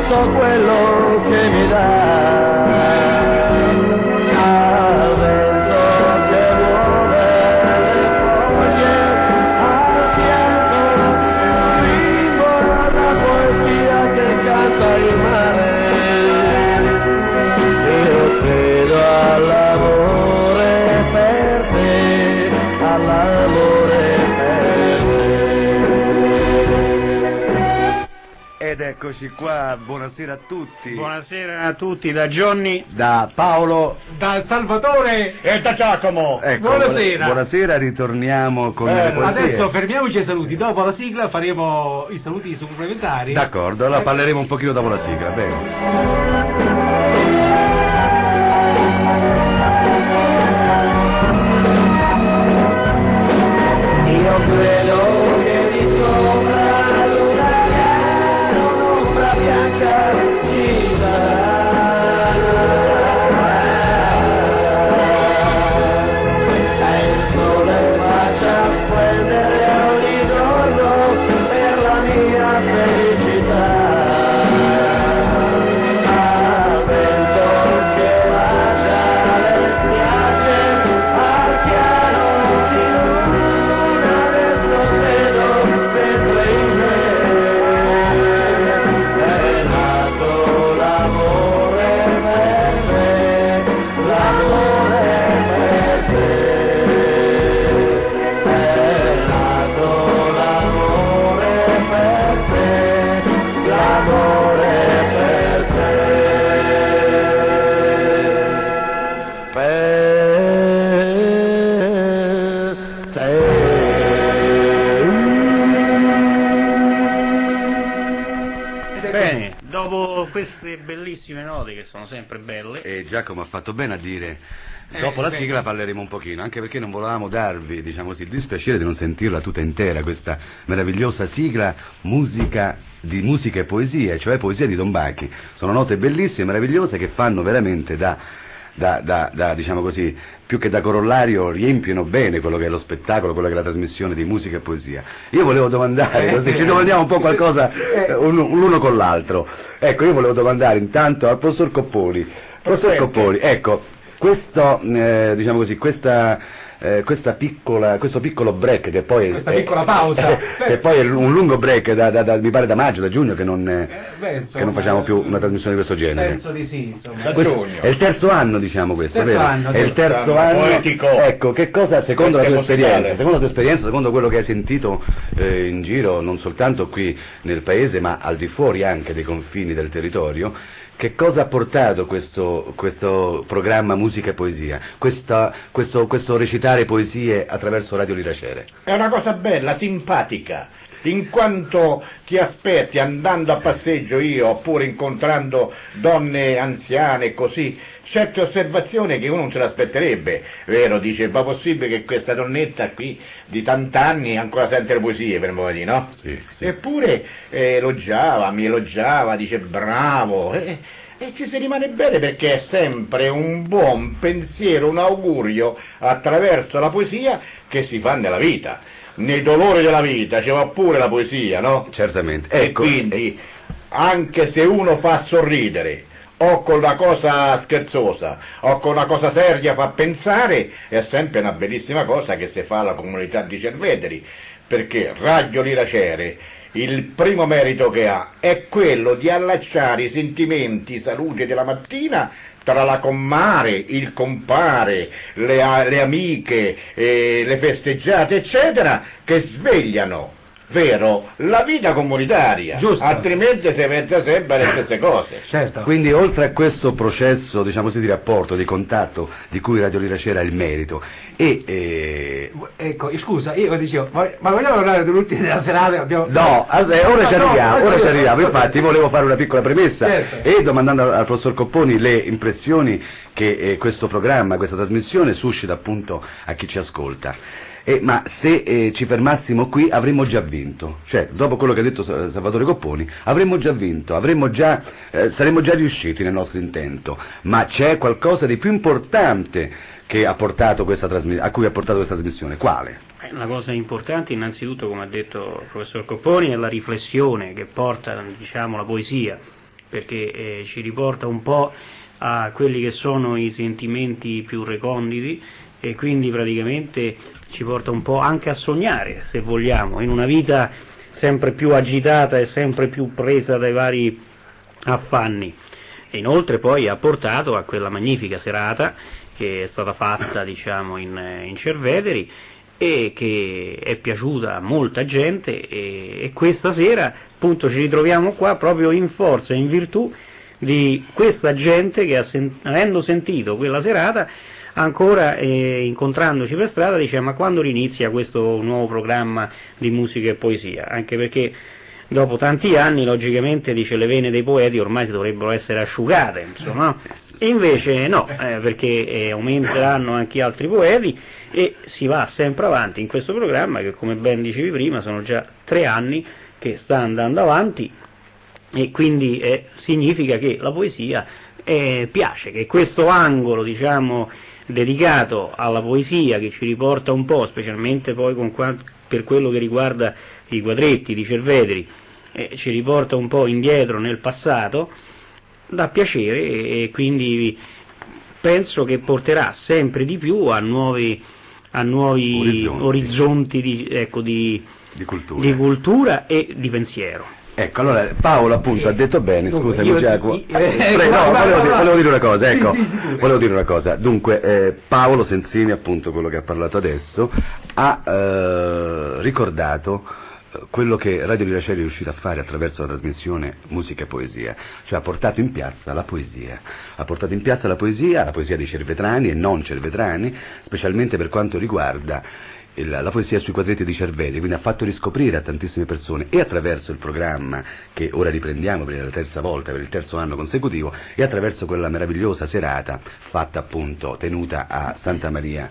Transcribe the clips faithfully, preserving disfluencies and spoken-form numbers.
tutto quello che mi dà. Al vento che muove le foglie, al pianto di un bimbo, alla poesia che canta il mare. Io credo all'amore per te, all'amore per te. Ed eccoci qua, buonasera a tutti. Buonasera a tutti da Johnny, Da Paolo Da Salvatore e da Giacomo. ecco, Buonasera. Buonasera, ritorniamo con le Eh, poesie. adesso fermiamoci ai saluti, dopo la sigla faremo i saluti supplementari. D'accordo, allora parleremo un pochino dopo la sigla, prego. Io credo che di sopra l'uragano un'ombra bianca ci sarà. E il sole faccia splendere ogni giorno per la mia felicità. Al vento che lascia le spiagge, al piano di luna, adesso vedo mentre in me è nato l'amore per te, l'amore per te, è nato l'amore per te, l'amore per te, per te. bene, dopo queste bellissime note che sono sempre belle, E Giacomo ha fatto bene a dire, dopo la sigla parleremo un pochino, anche perché non volevamo darvi, diciamo così, il dispiacere di non sentirla tutta intera, questa meravigliosa sigla musica di musica e poesia, cioè poesia di Don Bacchi. Sono note bellissime, meravigliose, che fanno veramente da, da, da, da, diciamo così, più che da corollario, riempiono bene quello che è lo spettacolo, quello che è la trasmissione di musica e poesia. Io volevo domandare, così ci domandiamo un po' qualcosa eh, un- l'uno con l'altro. Ecco, io volevo domandare intanto al professor Copponi. Professor Copponi, ecco, questo, eh, diciamo così, questa, eh, questa piccola, questo piccolo break che poi Questa è- piccola pausa. che poi è un lungo break da, da- da- mi pare da maggio, da giugno che non, eh, beh, insomma, che non facciamo più una trasmissione di questo genere. Penso di sì, insomma. Questo è il terzo anno, diciamo questo, Terzo vero? anno, è sì. il terzo Anno anno. poetico. Ecco, che cosa, secondo la tua Poetico esperienza, musicale. secondo la tua esperienza, secondo quello che hai sentito eh, in giro, non soltanto qui nel paese, ma al di fuori anche dei confini del territorio, che cosa ha portato questo, questo programma Musica e Poesia, questa- questo, questo recitare poesie attraverso Radio Liracere? È una cosa bella, simpatica, in quanto ti aspetti andando a passeggio io, oppure incontrando donne anziane e così, certe osservazioni che uno non se l'aspetterebbe, vero? Dice, ma possibile che questa donnetta qui di tant'anni ancora sente le poesie, per modo di, no? Sì, sì. Eppure eh, elogiava, mi elogiava, dice bravo, e, e ci si rimane bene perché è sempre un buon pensiero, un augurio attraverso la poesia che si fa nella vita. Nei dolori della vita ci va pure la poesia, no? Certamente. E Ecco, quindi, anche se uno fa sorridere, o con una cosa scherzosa, o con una cosa seria fa pensare, è sempre una bellissima cosa che si fa alla comunità di Cerveteri, perché Radio Liracere, il primo merito che ha è quello di allacciare i sentimenti, i saluti della mattina tra la commare, il compare, le, a- le amiche, eh, le festeggiate, eccetera, che svegliano, vero, la vita comunitaria. Giusto. Altrimenti si pensa sempre alle stesse cose. Certo. Quindi oltre a questo processo, diciamo così, di rapporto, di contatto di cui Radio Liracere ha il merito e eh, Ecco, scusa, io dicevo, ma, ma vogliamo parlare dell'ultima della serata? Abbiamo... no, eh, ora ci No, arriviamo, no, ora no, ci arriviamo, no, infatti volevo fare una piccola premessa Certo. e domandando al, al professor Copponi le impressioni che eh, questo programma, questa trasmissione suscita appunto a chi ci ascolta. Eh, ma se eh, ci fermassimo qui avremmo già vinto, cioè dopo quello che ha detto Sa- Salvatore Copponi avremmo già vinto, avremmo già, eh, saremmo già riusciti nel nostro intento, ma c'è qualcosa di più importante che ha portato questa trasmi- a cui ha portato questa trasmissione, quale? Eh, la cosa importante innanzitutto, come ha detto il professor Copponi, è la riflessione che porta, diciamo, la poesia perché eh, ci riporta un po' a quelli che sono i sentimenti più reconditi e quindi praticamente ci porta un po' anche a sognare, se vogliamo, in una vita sempre più agitata e sempre più presa dai vari affanni. E inoltre poi ha portato a quella magnifica serata che è stata fatta, diciamo, in, in Cerveteri e che è piaciuta a molta gente, e, e questa sera appunto ci ritroviamo qua proprio in forza, in virtù di questa gente che ha sen- avendo sentito quella serata, ancora eh, incontrandoci per strada, dice: ma quando rinizia questo nuovo programma di musica e poesia? Anche perché dopo tanti anni, logicamente, dice, le vene dei poeti ormai si dovrebbero essere asciugate, insomma, no? E invece no, eh, perché eh, aumenteranno anche altri poeti e si va sempre avanti in questo programma che, come ben dicevi prima, sono già tre anni che sta andando avanti, e quindi eh, significa che la poesia eh, piace, che questo angolo, diciamo, dedicato alla poesia, che ci riporta un po', specialmente poi con qua- per quello che riguarda i quadretti di Cerveteri, eh, ci riporta un po' indietro nel passato, dà piacere, e, e quindi penso che porterà sempre di più a nuovi, a nuovi Orizzonti, orizzonti di, ecco, di, di cultura. di cultura e di pensiero. Ecco, allora Paolo appunto ha detto bene, Dunque, scusami io- Giacomo. eh, Eh, eh, prego, vai, no, vai, volevo, vai, dire, vai. volevo dire una cosa, ecco, Sì, sì, sicuro. volevo dire una cosa. Dunque, eh, Paolo Sensini, appunto quello che ha parlato adesso, ha eh, ricordato eh, quello che Radio Riacelli è riuscita a fare attraverso la trasmissione Musica e Poesia, cioè ha portato in piazza la poesia, ha portato in piazza la poesia, la poesia dei cervetrani e non cervetrani, specialmente per quanto riguarda il- la poesia sui quadretti di Cerveteri, quindi ha fatto riscoprire a tantissime persone, e attraverso il programma che ora riprendiamo per la terza volta, per il terzo anno consecutivo, e attraverso quella meravigliosa serata fatta appunto, tenuta a Santa Maria.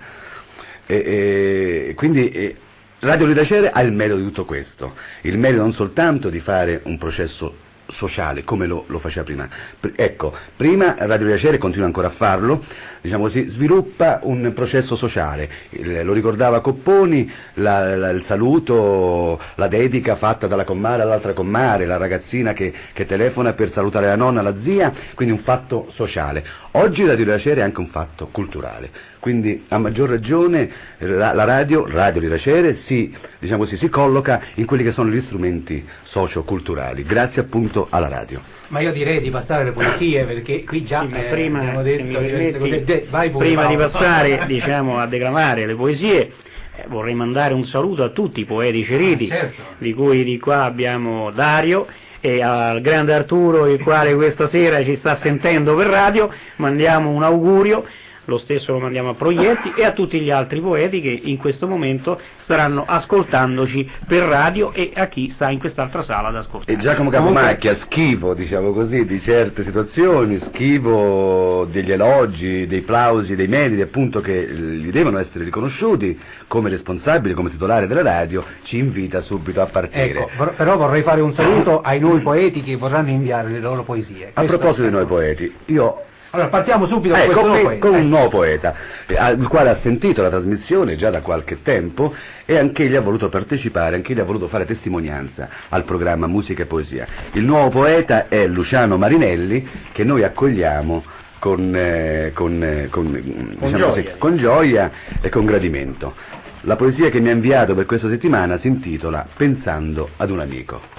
E, e, quindi e, Radio Ridacere ha il merito di tutto questo, il merito non soltanto di fare un processo sociale come lo, lo faceva prima. Pr- ecco, prima Radio Ridacere continua ancora a farlo, diciamo così, sviluppa un processo sociale. Il- lo ricordava Copponi, la- la- il saluto, la dedica fatta dalla commare all'altra commare, la ragazzina che, che telefona per salutare la nonna, la zia, quindi un fatto sociale. Oggi Radio Ridacere è anche un fatto culturale, quindi a maggior ragione la, la radio, Radio Ridacere, si, diciamo così, si colloca in quelli che sono gli strumenti socio-culturali, grazie appunto alla radio. Ma io direi di passare alle poesie, perché qui già Sì, ma eh, prima, abbiamo se detto mi diverse permetti, cose. De- vai pure, prima di Paolo. passare, diciamo, a declamare le poesie, eh, vorrei mandare un saluto a tutti i poeti ceriti, Ah, certo. di cui di qua abbiamo Dario, e al grande Arturo, il quale questa sera ci sta sentendo per radio, mandiamo un augurio. Lo stesso lo mandiamo a Proietti e a tutti gli altri poeti che in questo momento staranno ascoltandoci per radio, e a chi sta in quest'altra sala ad ascoltare. E Giacomo Comunque, Capomacchia, schivo, diciamo così, di certe situazioni, schivo degli elogi, dei plausi, dei meriti appunto che eh, gli devono essere riconosciuti come responsabile, come titolare della radio, ci invita subito a partire. Ecco, però- però vorrei fare un saluto ai nuovi poeti che vorranno inviare le loro poesie. A Questo- proposito dei nuovi poeti, io Allora, partiamo subito da ecco, questo nuovo qui, poeta. con un Ecco. nuovo poeta, eh, al quale ha sentito la trasmissione già da qualche tempo, e anche egli ha voluto partecipare, anche egli ha voluto fare testimonianza al programma Musica e Poesia. Il nuovo poeta è Luciano Marinelli, che noi accogliamo con, eh, con, eh, con, diciamo gioia. così, con gioia e con gradimento. La poesia che mi ha inviato per questa settimana si intitola Pensando ad un amico.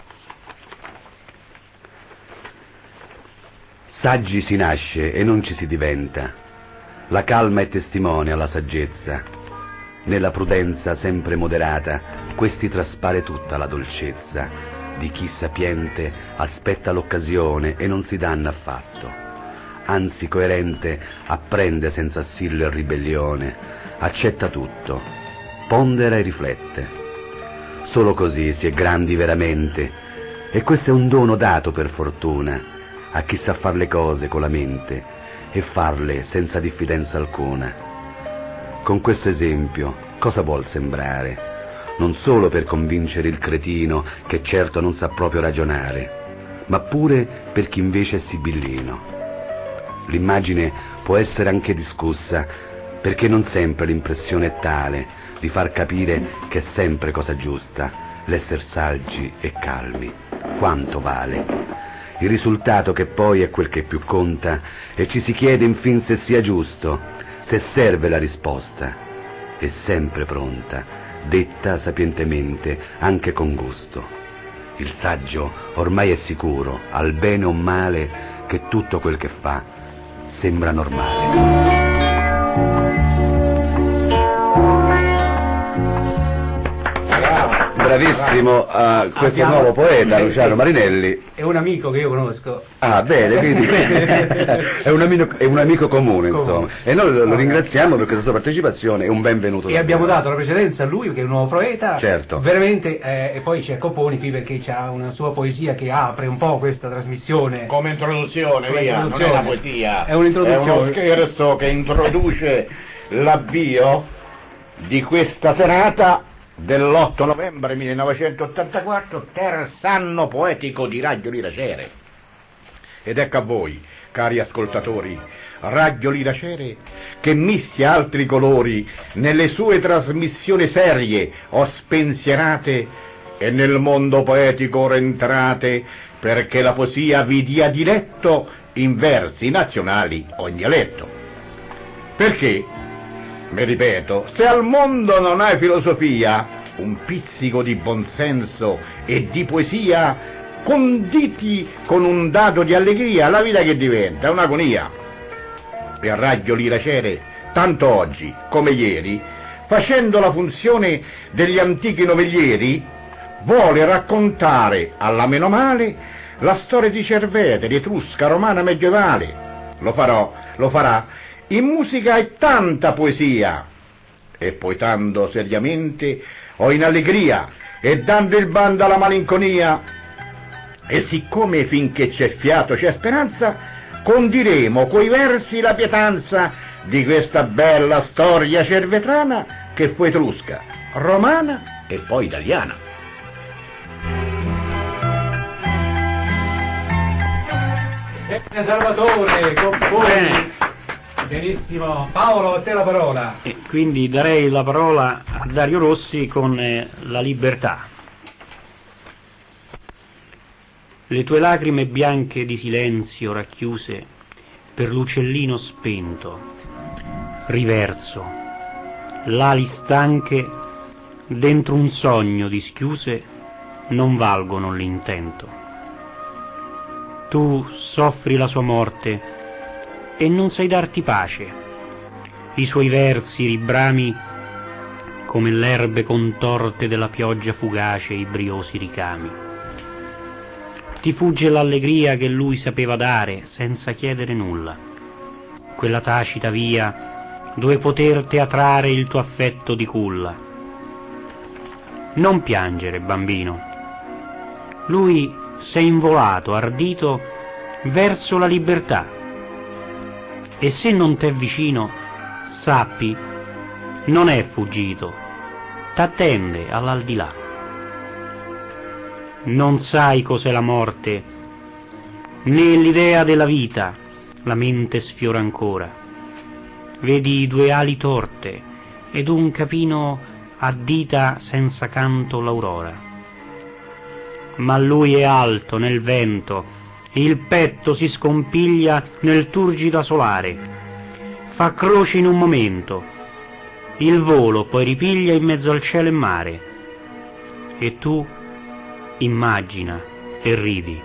Saggi si nasce e non ci si diventa. La calma è testimone alla saggezza. Nella prudenza sempre moderata, questi traspare tutta la dolcezza di chi sapiente aspetta l'occasione e non si danna affatto. Anzi, coerente, apprende senza assillo e ribellione, accetta tutto, pondera e riflette. Solo così si è grandi veramente, e questo è un dono dato per fortuna a chi sa far le cose con la mente e farle senza diffidenza alcuna. Con questo esempio cosa vuol sembrare? Non solo per convincere il cretino che certo non sa proprio ragionare, ma pure per chi invece è sibillino. L'immagine può essere anche discussa, perché non sempre l'impressione è tale di far capire che è sempre cosa giusta l'esser saggi e calmi. Quanto vale? Il risultato che poi è quel che più conta, e ci si chiede infin se sia giusto, se serve la risposta, è sempre pronta, detta sapientemente, anche con gusto. Il saggio ormai è sicuro, al bene o male, che tutto quel che fa sembra normale. Bravissimo a questo Abbiamo- nuovo poeta, Eh, Luciano sì. Marinelli. È un amico che io conosco. Ah, bene, quindi è, un amico, è un amico comune, insomma. E noi lo, lo ringraziamo per questa sua partecipazione e un benvenuto. E davvero. abbiamo dato la precedenza a lui, che è un nuovo poeta. Certo. Veramente, eh, e poi c'è Coponi qui perché ha una sua poesia che apre un po' questa trasmissione. Come introduzione, Come via, non è introduzione. una poesia, È un'introduzione. è uno scherzo che introduce l'avvio di questa serata dell'otto novembre millenovecentottantaquattro, terzo anno poetico di Radio Liracere. Ed ecco a voi, cari ascoltatori, Radio Liracere, che mischia altri colori nelle sue trasmissioni serie o spensierate, e nel mondo poetico ora entrate, perché la poesia vi dia diletto in versi nazionali o in dialetto. Perché, mi ripeto, se al mondo non hai filosofia, un pizzico di buonsenso e di poesia, conditi con un dato di allegria, la vita che diventa è un'agonia. E a Radio Liracere, tanto oggi come ieri, facendo la funzione degli antichi novellieri, vuole raccontare alla meno male la storia di Cerveteri, etrusca, romana, medievale. Lo farò, lo farà in musica e tanta poesia, e poetando seriamente o in allegria, e dando il bando alla malinconia. E siccome finché c'è fiato c'è speranza, condiremo coi versi la pietanza di questa bella storia cervetrana che fu etrusca, romana e poi italiana. Bene, Salvatore, Coponi. Bene. Benissimo. Paolo, a te la parola. E quindi darei la parola a Dario Rossi con eh, La libertà. Le tue lacrime bianche di silenzio racchiuse per l'uccellino spento, riverso, l'ali stanche dentro un sogno dischiuse non valgono l'intento. Tu soffri la sua morte e non sai darti pace. I suoi versi ribrami come l'erbe contorte della pioggia fugace e i briosi ricami. Ti fugge l'allegria che lui sapeva dare senza chiedere nulla, quella tacita via dove poter teatrare il tuo affetto di culla. Non piangere, bambino. Lui s'è involato, ardito, verso la libertà. E se non t'è vicino, sappi, non è fuggito, t'attende all'aldilà. Non sai cos'è la morte, né l'idea della vita, la mente sfiora ancora. Vedi due ali torte ed un capino a dita senza canto l'aurora. Ma lui è alto nel vento, il petto si scompiglia nel turgida solare, fa croce in un momento, il volo poi ripiglia in mezzo al cielo e mare, e tu immagina e ridi.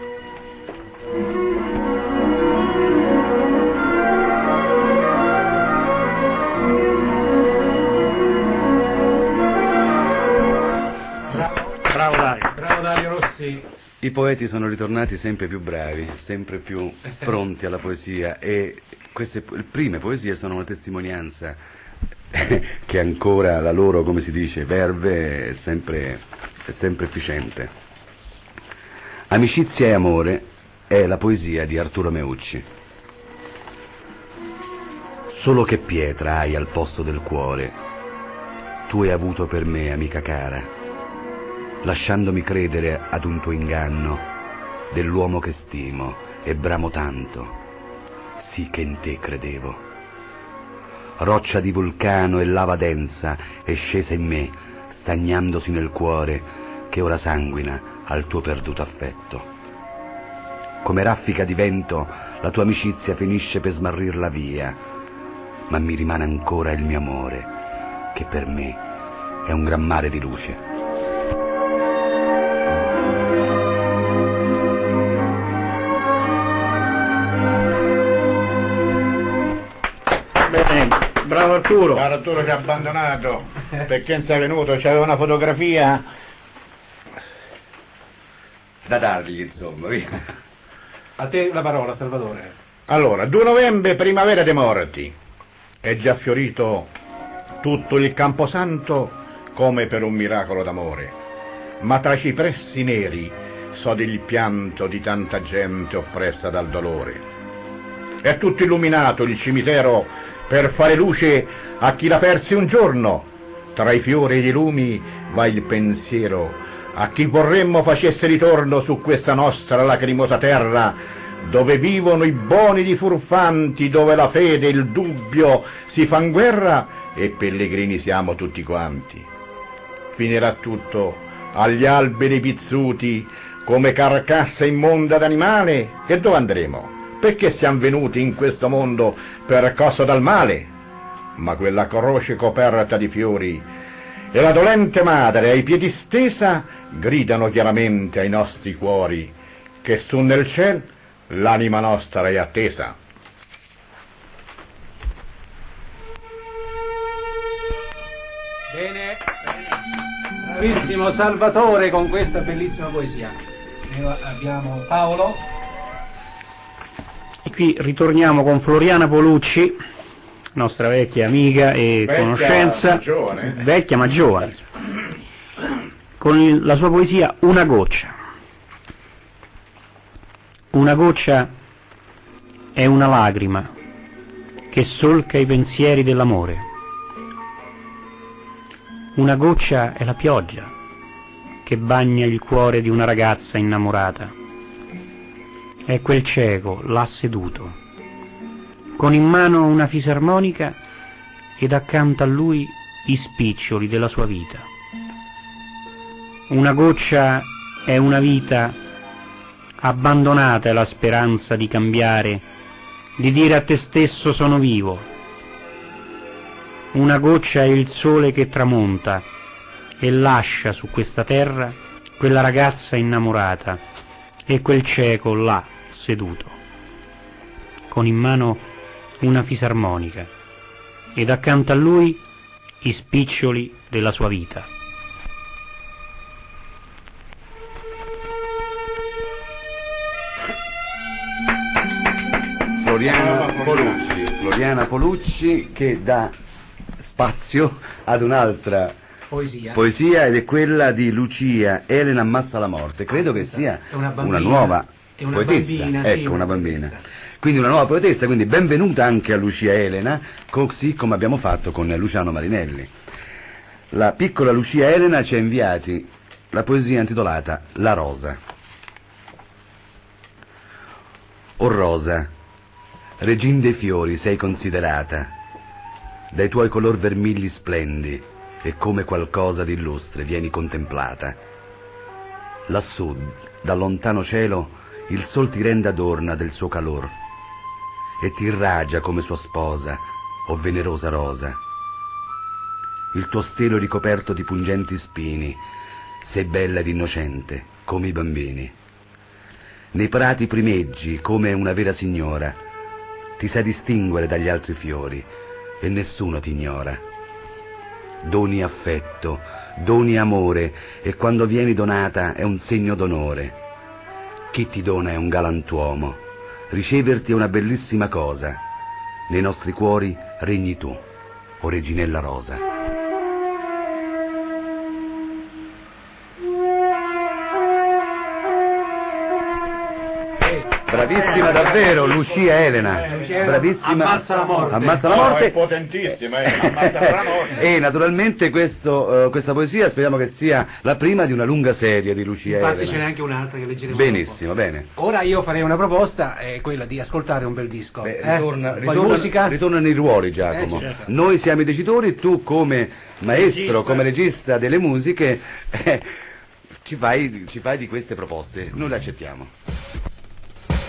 Bravo Dario. Bravo Dario Rossi. I poeti sono ritornati sempre più bravi, sempre più pronti alla poesia, e queste po- prime poesie sono una testimonianza che ancora la loro, come si dice, verve è sempre, è sempre efficiente. Amicizia e amore è la poesia di Arturo Meucci. Solo che pietra hai al posto del cuore, tu hai avuto per me, amica cara, lasciandomi credere ad un tuo inganno dell'uomo che stimo e bramo tanto, sì che in te credevo. Roccia di vulcano e lava densa è scesa in me, stagnandosi nel cuore che ora sanguina al tuo perduto affetto. come raffica di vento la tua amicizia finisce per smarrirla via, ma mi rimane ancora il mio amore, che per me è un gran mare di luce. Bene, bravo Arturo. Arturo ci ha abbandonato perché non sei venuto, c'aveva una fotografia Da dargli, insomma, via. A te la parola, Salvatore. Allora, due novembre, primavera dei morti, è già fiorito tutto il Camposanto come per un miracolo d'amore, ma tra i cipressi neri sode il pianto di tanta gente oppressa dal dolore. È tutto illuminato il cimitero per fare luce a chi l'ha persi un giorno, tra i fiori e i lumi va il pensiero a chi vorremmo facesse ritorno su questa nostra lacrimosa terra, dove vivono i buoni di furfanti, dove la fede e il dubbio si fan guerra e pellegrini siamo tutti quanti. Finirà tutto agli alberi pizzuti come carcassa immonda d'animale, e dove andremo? Perché siamo venuti in questo mondo percosso dal male? Ma quella croce coperta di fiori e la dolente madre ai piedi stesa gridano chiaramente ai nostri cuori che su nel ciel l'anima nostra è attesa. Bene, bravissimo Salvatore con questa bellissima poesia. E abbiamo Paolo. E qui ritorniamo con Floriana Polucci, nostra vecchia amica e Vecchia, conoscenza, ma giovane. vecchia ma giovane, con il- la sua poesia Una goccia. Una goccia è una lacrima che solca i pensieri dell'amore. Una goccia è la pioggia che bagna il cuore di una ragazza innamorata. È quel cieco là seduto, con in mano una fisarmonica ed accanto a lui i spiccioli della sua vita. Una goccia è una vita abbandonata è la speranza di cambiare, di dire a te stesso sono vivo. Una goccia è il sole che tramonta e lascia su questa terra quella ragazza innamorata e quel cieco là seduto, con in mano una fisarmonica ed accanto a lui i spiccioli della sua vita. Floriana Polucci, Floriana Polucci che dà spazio ad un'altra Poesia. poesia ed è quella di Lucia Elena Ammazza la morte. Credo che sia È una una, bambina. nuova È una poetessa, bambina, sì, ecco, una una bambina. poetessa. Quindi una nuova poetessa, quindi benvenuta anche a Lucia Elena, così come abbiamo fatto con Luciano Marinelli. La piccola Lucia Elena ci ha inviati la poesia intitolata La rosa. O rosa, regina dei fiori sei considerata, dai tuoi color vermigli splendi e come qualcosa di illustre vieni contemplata. Lassù, dal lontano cielo, il sol ti rende adorna del suo calor e ti irragia come sua sposa, o venerosa rosa. Il tuo stelo è ricoperto di pungenti spini, sei bella ed innocente come i bambini. Nei prati primeggi come una vera signora, ti sai distinguere dagli altri fiori e nessuno ti ignora. Doni affetto, doni amore e quando vieni donata è un segno d'onore. Chi ti dona è un galantuomo, riceverti è una bellissima cosa. Nei nostri cuori regni tu, o reginella rosa. Bravissima davvero, Lucia Elena. Bravissima. Ammazza la morte. Ammazza la No, morte. è potentissima, eh, ammazza la morte. E naturalmente questo, eh, questa poesia speriamo che sia la prima di una lunga serie di Lucia Infatti Elena. ce n'è anche un'altra che leggeremo Benissimo, bene. dopo. Ora io farei una proposta, è quella di ascoltare un bel disco. Beh, eh? ritorna, Un po' di ritorna- musica? ritornano i ruoli, Giacomo. Eh, certo. Noi siamo i decitori, tu come maestro, Regista. come regista delle musiche, eh, ci, fai, ci fai di queste proposte. Noi le accettiamo.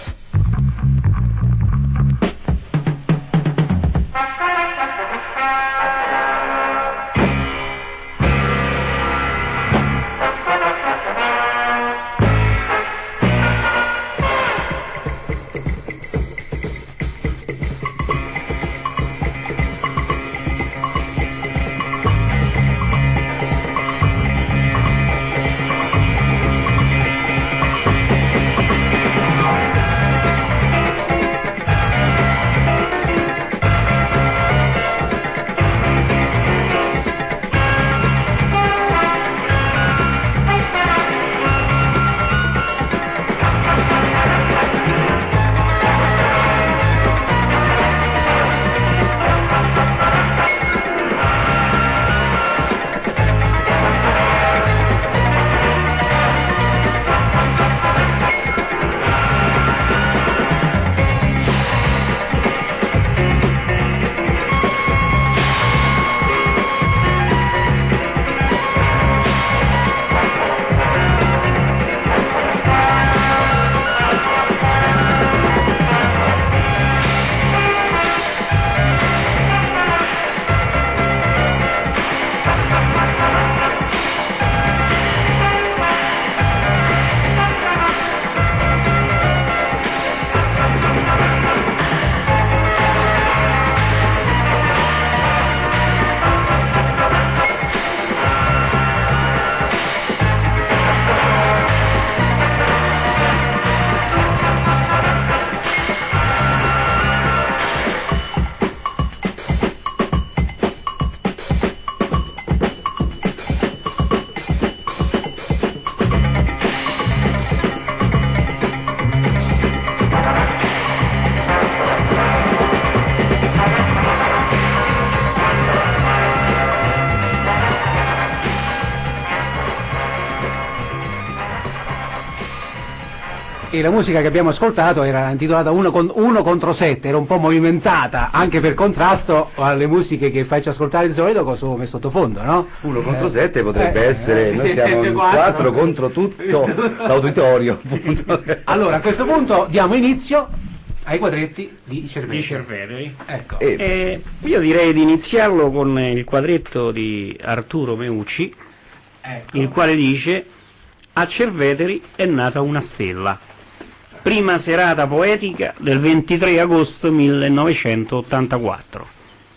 E la musica che abbiamo ascoltato era intitolata uno, con, uno contro sette, era un po' movimentata, anche per contrasto alle musiche che faccio ascoltare di solito cosa come sottofondo, no? Uno contro sette potrebbe eh, essere, noi siamo in quattro. quattro contro tutto l'uditorio, appunto. Allora, a questo punto diamo inizio ai quadretti di Cerveteri. Di Cerveteri. Ecco. E- Eh, io direi di iniziarlo con il quadretto di Arturo Meucci, ecco. il quale dice: a Cerveteri è nata una stella. Prima serata poetica del ventitré agosto millenovecentottantaquattro.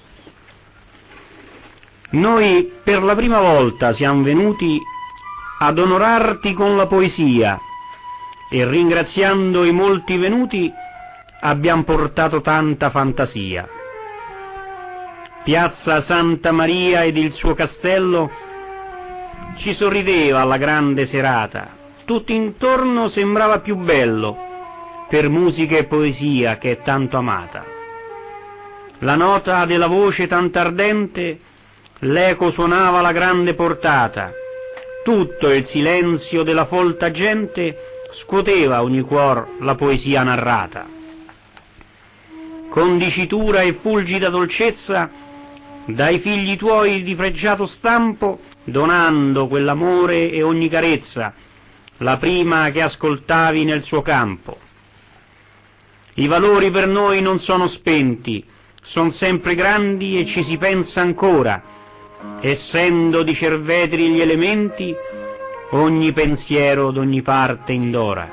Noi per la prima volta siamo venuti ad onorarti con la poesia e ringraziando i molti venuti abbiamo portato tanta fantasia. Piazza Santa Maria ed il suo castello ci sorrideva alla grande serata, tutto intorno sembrava più bello per musica e poesia che è tanto amata. La nota della voce tanto ardente, l'eco suonava la grande portata, tutto il silenzio della folta gente scuoteva ogni cuor la poesia narrata. Con dicitura e fulgida dolcezza, dai figli tuoi di pregiato stampo, donando quell'amore e ogni carezza, la prima che ascoltavi nel suo campo. I valori per noi non sono spenti, son sempre grandi e ci si pensa ancora, essendo di Cerveteri gli elementi, ogni pensiero d'ogni parte indora.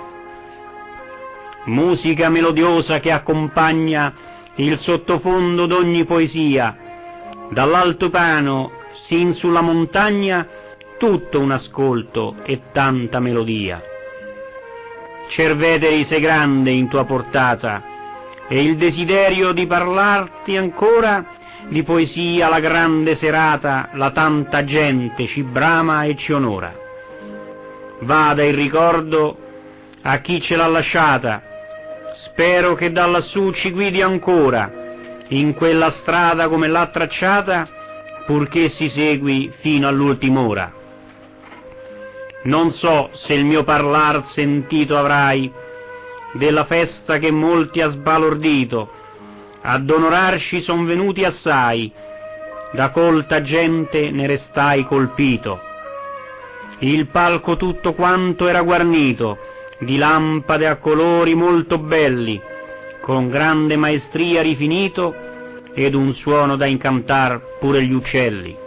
Musica melodiosa che accompagna il sottofondo d'ogni poesia, dall'altopano sin sulla montagna, tutto un ascolto e tanta melodia. Cerveteri sei grande in tua portata, e il desiderio di parlarti ancora di poesia la grande serata, la tanta gente ci brama e ci onora. Vada il ricordo a chi ce l'ha lasciata, spero che da lassù ci guidi ancora, in quella strada come l'ha tracciata, purché si segui fino all'ultima ora. Non so se il mio parlar sentito avrai della festa che molti ha sbalordito, ad onorarci son venuti assai, da colta gente ne restai colpito. Il palco tutto quanto era guarnito di lampade a colori molto belli, con grande maestria rifinito, ed un suono da incantar pure gli uccelli.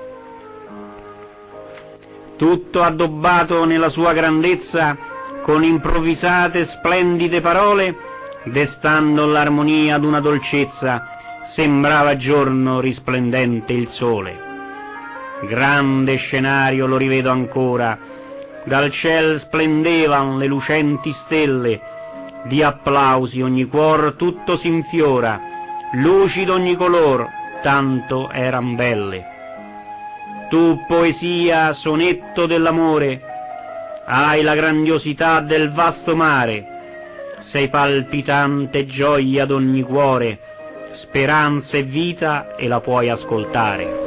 Tutto addobbato nella sua grandezza con improvvisate splendide parole, destando l'armonia d'una dolcezza, sembrava giorno risplendente il sole. Grande scenario lo rivedo ancora, dal ciel splendevan le lucenti stelle, di applausi ogni cuor tutto s'infiora, luci d'ogni color, tanto eran belle. Tu, poesia, sonetto dell'amore, hai la grandiosità del vasto mare, sei palpitante gioia d'ogni cuore, speranza e vita e la puoi ascoltare.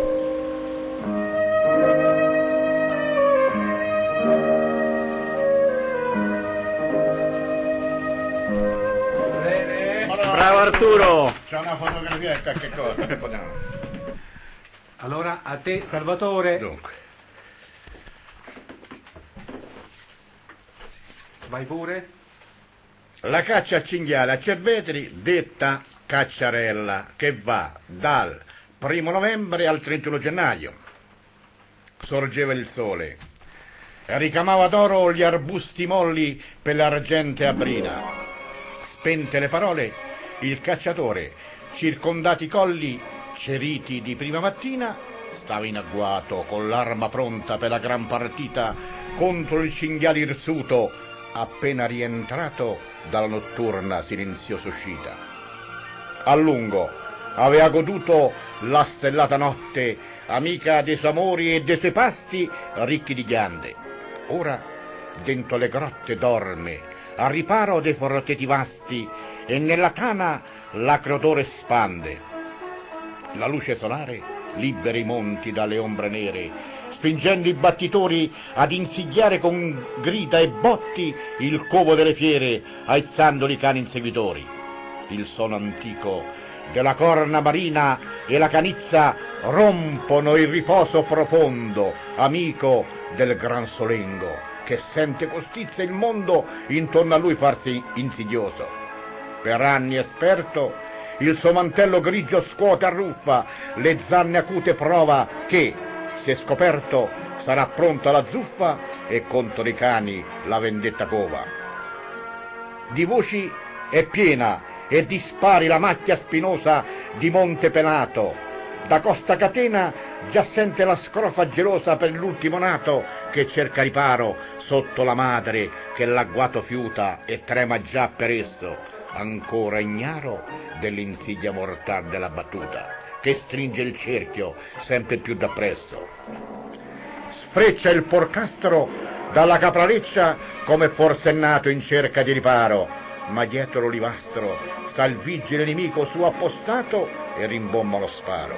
Bravo Arturo! C'è una fotografia e qualche cosa, che potevamo. Allora, a te Salvatore, Dunque, vai pure. La caccia a cinghiale a Cerveteri, detta cacciarella, che va dal primo novembre al trentuno gennaio. Sorgeva il sole, ricamava d'oro gli arbusti molli per l'argente abrina. Spente le parole, il cacciatore, circondati i colli, ceriti di prima mattina, stava in agguato con l'arma pronta per la gran partita contro il cinghiale irsuto, appena rientrato dalla notturna silenziosa uscita. A lungo aveva goduto la stellata notte, amica dei suoi amori e dei suoi pasti ricchi di ghiande. Ora dentro le grotte dorme, a riparo dei forteti vasti, e nella tana l'acre odore spande. La luce solare libera i monti dalle ombre nere, spingendo i battitori ad insidiare con grida e botti il covo delle fiere, aizzandoli cani inseguitori. Il suono antico della corna marina e la canizza rompono il riposo profondo, amico del gran solengo, che sente con stizza il mondo intorno a lui farsi insidioso. Per anni esperto, il suo mantello grigio scuote arruffa, le zanne acute prova che, se scoperto, sarà pronta la zuffa e contro i cani la vendetta cova. Di voci è piena e di spari la macchia spinosa di Monte Penato. Da Costa Catena già sente la scrofa gelosa per l'ultimo nato che cerca riparo sotto la madre che l'agguato fiuta e trema già per esso, ancora ignaro dell'insidia mortal della battuta che stringe il cerchio sempre più dappresso. Sfreccia il porcastro dalla caprareccia come forsennato in cerca di riparo, ma dietro l'olivastro sta il vigile nemico su appostato e rimbomba lo sparo.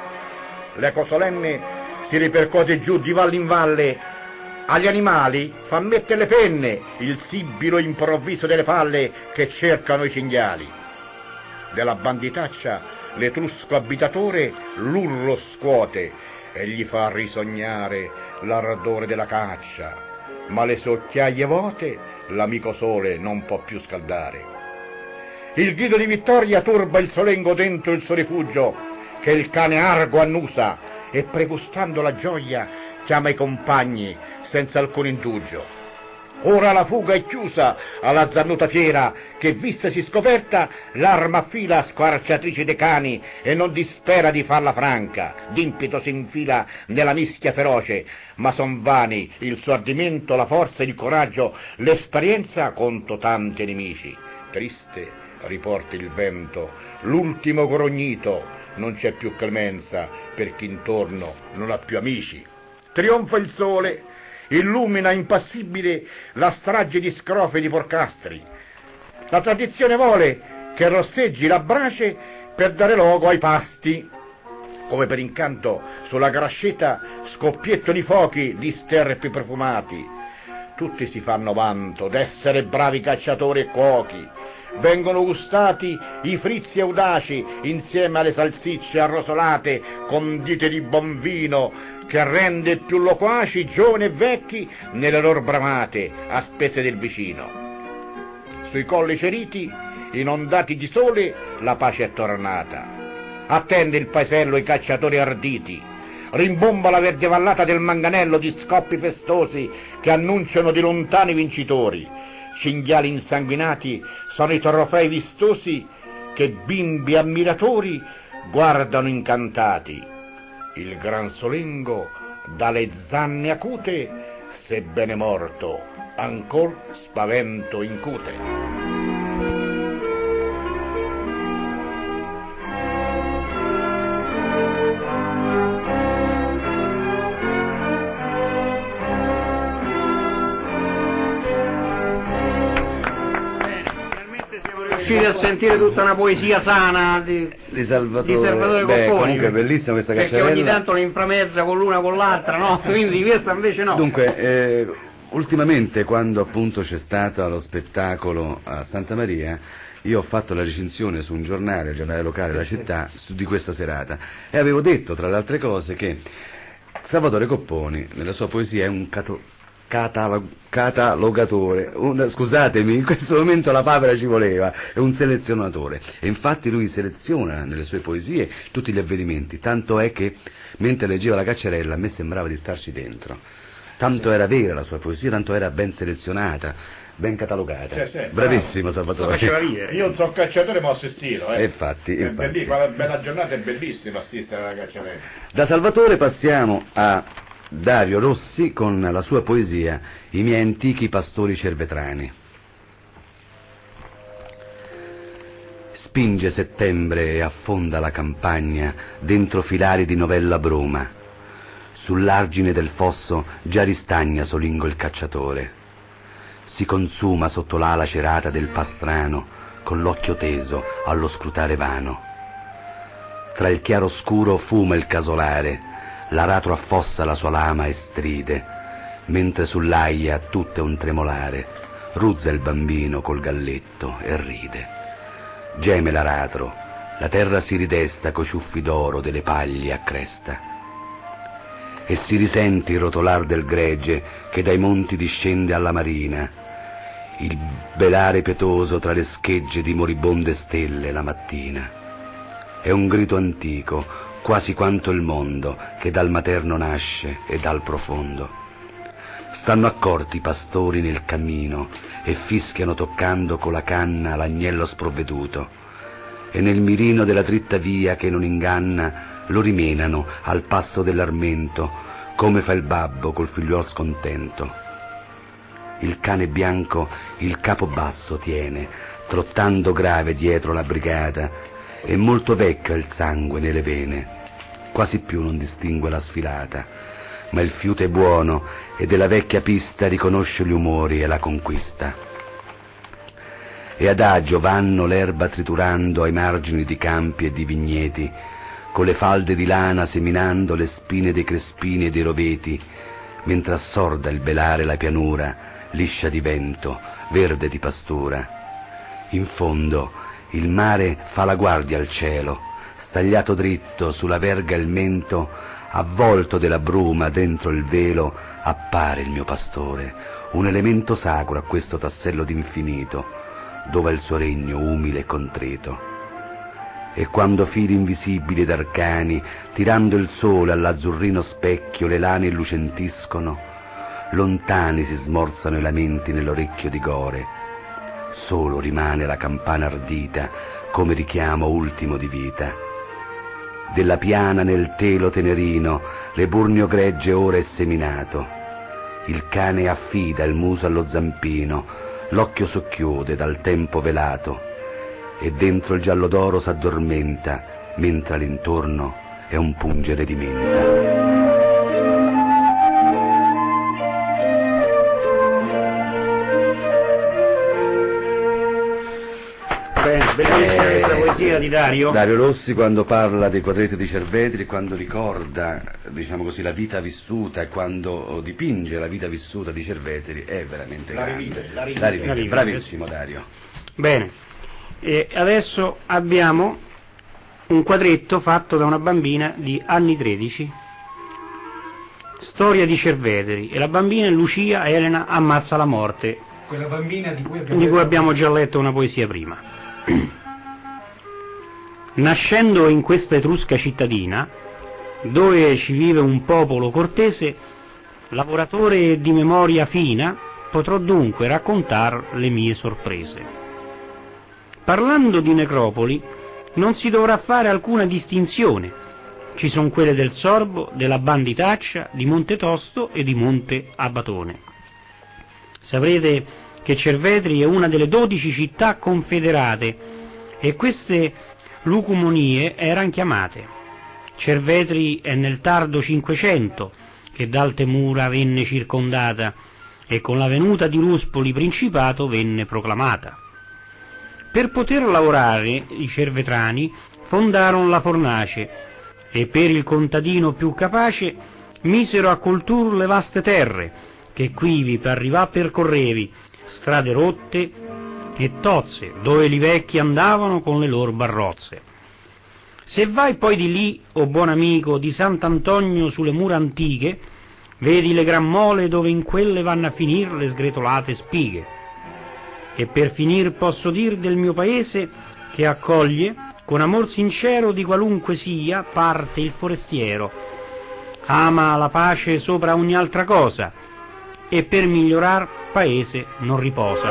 L'eco solenne si ripercuote giù di valle in valle, agli animali fa mettere le penne il sibilo improvviso delle palle che cercano i cinghiali. Della banditaccia l'etrusco abitatore l'urlo scuote e gli fa risognare l'ardore della caccia, ma le sue occhiaie vuote l'amico sole non può più scaldare. Il grido di vittoria turba il solengo dentro il suo rifugio, che il cane argo annusa e pregustando la gioia chiama i compagni senza alcun indugio. Ora la fuga è chiusa alla zannuta fiera che, vistasi scoperta, l'arma affila squarciatrice dei cani e non dispera di farla franca. D'impeto si infila nella mischia feroce, ma son vani il suo ardimento, la forza, il coraggio, l'esperienza contro tanti nemici. Triste riporta il vento, l'ultimo grognito, non c'è più clemenza per chi intorno non ha più amici. Trionfa il sole, illumina impassibile la strage di scrofe e di porcastri. La tradizione vuole che rosseggi la brace per dare luogo ai pasti. Come per incanto sulla grascetta scoppiettano i fuochi di sterpi profumati. Tutti si fanno vanto d'essere bravi cacciatori e cuochi. Vengono gustati i frizzi audaci insieme alle salsicce arrosolate condite di buon vino che rende più loquaci giovani e vecchi nelle loro bramate a spese del vicino. Sui colli ceriti, inondati di sole, la pace è tornata. Attende il paesello i cacciatori arditi. Rimbomba la verde vallata del manganello di scoppi festosi che annunciano di lontani vincitori. Cinghiali insanguinati sono i trofei vistosi che bimbi ammiratori guardano incantati. Il gran solengo dalle zanne acute, sebbene morto, ancor spavento incute. Riuscite a sentire tutta una poesia sana di, di Salvatore, di Salvatore beh, Copponi. comunque è bellissima questa perché cacciarella, ogni tanto le inframezza con l'una con l'altra, no? Quindi questa invece no. Dunque, eh, ultimamente quando appunto c'è stato lo spettacolo a Santa Maria, io ho fatto la recensione su un giornale, il giornale locale della città, su, di questa serata, e avevo detto tra le altre cose che Salvatore Copponi nella sua poesia è un cato Catalog- catalogatore, un, scusatemi, in questo momento la papera ci voleva, è un selezionatore, e infatti lui seleziona nelle sue poesie tutti gli avvenimenti, tanto è che mentre leggeva la cacciarella a me sembrava di starci dentro, tanto era vera la sua poesia, tanto era ben selezionata, ben catalogata. Sì, sì, bravissimo Salvatore. Io non sono cacciatore ma ho assistito, eh. Infatti, è infatti. bellissima, la bella giornata, è bellissima assistere alla cacciarella. Da Salvatore passiamo a Dario Rossi con la sua poesia I miei antichi pastori cervetrani. Spinge settembre e affonda la campagna dentro filari di novella bruma. Sull'argine del fosso già ristagna solingo il cacciatore. Si consuma sotto l'ala cerata del pastrano con l'occhio teso allo scrutare vano. Tra il chiaro scuro fuma il casolare. l'aratro affossa la sua lama e stride, mentre sull'aia tutto è un tremolare, ruzza il bambino col galletto e ride. Geme l'aratro, la terra si ridesta coi ciuffi d'oro delle paglie a cresta, e si risente il rotolar del gregge che dai monti discende alla marina, il belare pietoso tra le schegge di moribonde stelle la mattina. È un grido antico, quasi quanto il mondo, che dal materno nasce e dal profondo. Stanno accorti i pastori nel cammino e fischiano toccando con la canna l'agnello sprovveduto, e nel mirino della dritta via che non inganna lo rimenano al passo dell'armento, come fa il babbo col figliuol scontento. Il cane bianco il capo basso tiene, trottando grave dietro la brigata, e molto vecchio è il sangue nelle vene, quasi più non distingue la sfilata, ma il fiuto è buono e della vecchia pista riconosce gli umori e la conquista. E adagio vanno l'erba triturando ai margini di campi e di vigneti, con le falde di lana seminando le spine dei crespini e dei roveti, mentre assorda il belare la pianura, liscia di vento, verde di pastura. In fondo il mare fa la guardia al cielo, stagliato dritto sulla verga il mento, avvolto della bruma dentro il velo appare il mio pastore, un elemento sacro a questo tassello d'infinito, dove è il suo regno umile e contrito. E quando fili invisibili ed arcani, tirando il sole all'azzurrino specchio, le lane illucentiscono, lontani si smorzano i lamenti nell'orecchio di gore. Solo rimane la campana ardita come richiamo ultimo di vita. Della piana nel telo tenerino l'eburnio gregge ora è seminato. Il cane affida il muso allo zampino, l'occhio socchiude dal tempo velato, e dentro il giallo d'oro s'addormenta, mentre all'intorno è un pungere di menta. Bene, bellissima Eh, questa poesia di Dario. Dario Rossi, quando parla dei quadretti di Cerveteri, quando ricorda, diciamo così, la vita vissuta e quando dipinge la vita vissuta di Cerveteri, è veramente La grande. rivive, la rivive. La rivive. La rivive. Bravissimo Dario. Bene, e adesso abbiamo un quadretto fatto da una bambina di anni tredici, storia di Cerveteri, e la bambina è Lucia Elena Ammazza la morte, Quella bambina di cui abbiamo, di cui abbiamo già letto una poesia prima. Nascendo in questa etrusca cittadina, dove ci vive un popolo cortese, lavoratore e di memoria fina, potrò dunque raccontar le mie sorprese. Parlando di necropoli, non si dovrà fare alcuna distinzione. Ci sono quelle del Sorbo, della Banditaccia, di Monte Tosto e di Monte Abatone. Saprete che Cerveteri è una delle dodici città confederate, e queste lucumonie erano chiamate. Cerveteri è nel tardo Cinquecento che d'Alte Mura venne circondata, e con la venuta di Ruspoli principato venne proclamata. Per poter lavorare i cervetrani fondarono la fornace, e per il contadino più capace misero a coltur le vaste terre, che quivi per arrivà percorrevi, strade rotte e tozze, dove i vecchi andavano con le loro barrozze. Se vai poi di lì, o buon amico, di Sant'Antonio sulle mura antiche, vedi le gran mole dove in quelle vanno a finir le sgretolate spighe. E per finir posso dir del mio paese che accoglie con amor sincero di qualunque sia parte il forestiero, ama la pace sopra ogni altra cosa, e per migliorar paese non riposa.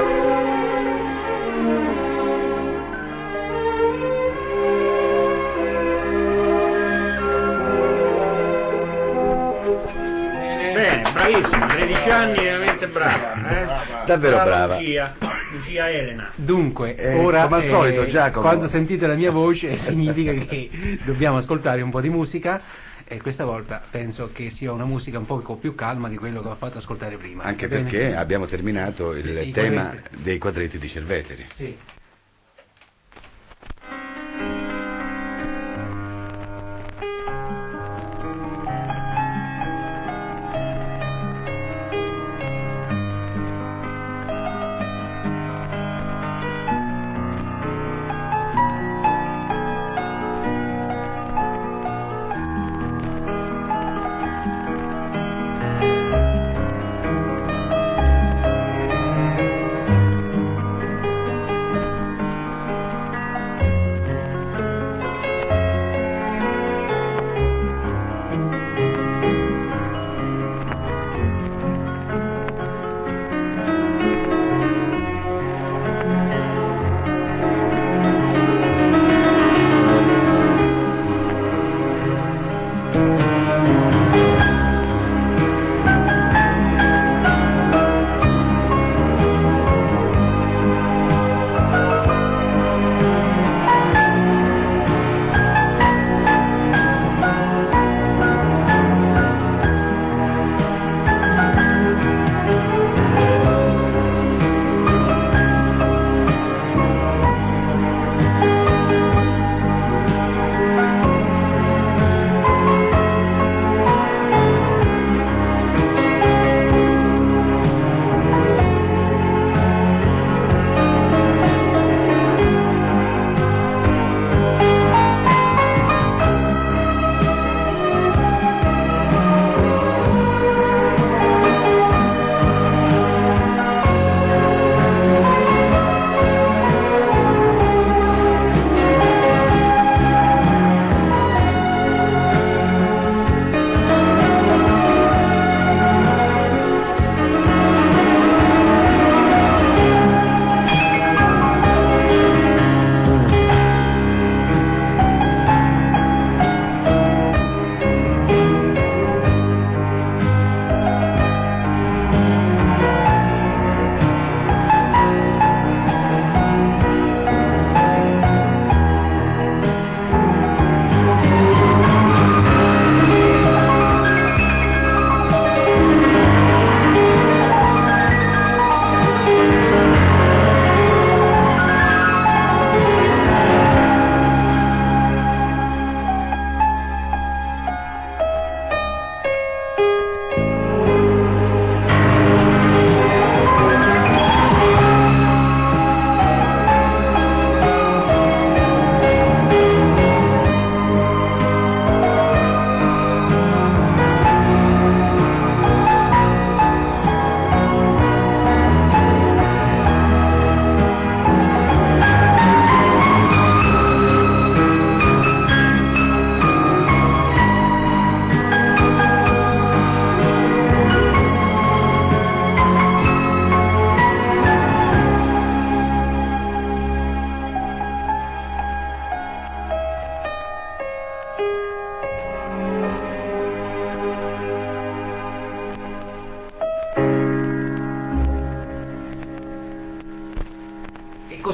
Bene, bravissima, tredici anni, veramente brava, eh? Davvero brava. Lucia, Lucia Elena. Dunque, Eh, ora come al solito, eh, Giacomo. quando sentite la mia voce significa che dobbiamo ascoltare un po' di musica, e questa volta penso che sia una musica un poco più calma di quello che ho fatto ascoltare prima. Anche Va bene? perché abbiamo terminato il I tema quadretti. dei quadretti di Cerveteri. Sì.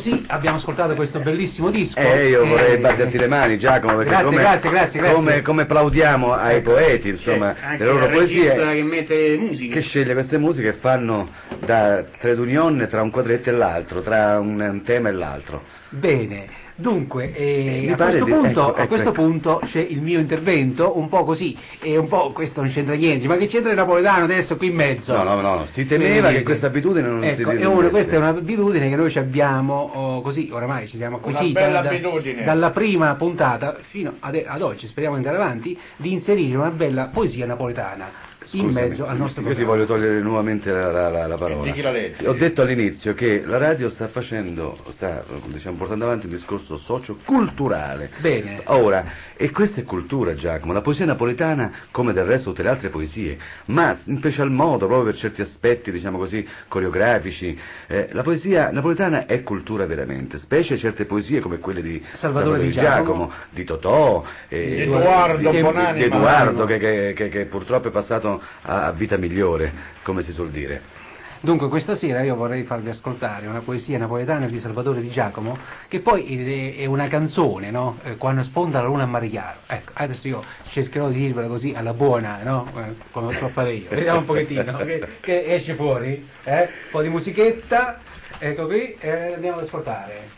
così abbiamo ascoltato questo bellissimo disco. Eh, io e- vorrei batterti le mani, Giacomo, perché Grazie, come, grazie, grazie, grazie. come, come plaudiamo ai poeti, insomma, Anche le loro il regista poesie, che mette musica. che sceglie queste musiche e fanno da trade union tra un quadretto e l'altro, tra un, un tema e l'altro. Bene. Dunque, eh, mi a, pare questo di- punto, ecco, a ecco, questo ecco. punto c'è il mio intervento, un po' così, e un po' questo non c'entra niente, ma che c'entra il napoletano adesso qui in mezzo? No, no, no, si temeva Quindi, che questa abitudine non si ecco, e riprendesse. ora, questa è un'abitudine che noi ci abbiamo oh, così, oramai ci siamo acquisita bella da- abitudine. dalla prima puntata fino ad, ad oggi, speriamo di andare avanti, di inserire una bella poesia napoletana in Scusami, mezzo al nostro io ti programma. voglio togliere nuovamente la, la- la- la parola. Di chi la legge? Ho detto all'inizio che la radio sta facendo, sta diciamo, portando avanti un discorso socio-culturale. Bene. Ora, e questa è cultura, Giacomo, la poesia napoletana, come del resto tutte le altre poesie, ma in special modo, proprio per certi aspetti, diciamo così, coreografici, eh, la poesia napoletana è cultura veramente, specie certe poesie come quelle di Salvatore Di Giacomo, Giacomo, di Totò, eh, Di Edoardo di- Bonanima. di Edoardo che, che- che- che purtroppo è passato a, a vita migliore, come si suol dire. Dunque questa sera io vorrei farvi ascoltare una poesia napoletana di Salvatore Di Giacomo, che poi è è una canzone, no? Eh, Quando sponda la luna a mare chiaro. Ecco, adesso io cercherò di dirvela così alla buona, no? Eh, Come so fare io. Vediamo un pochettino che, che esce fuori. Eh? Un po' di musichetta, ecco qui, e andiamo ad ascoltare.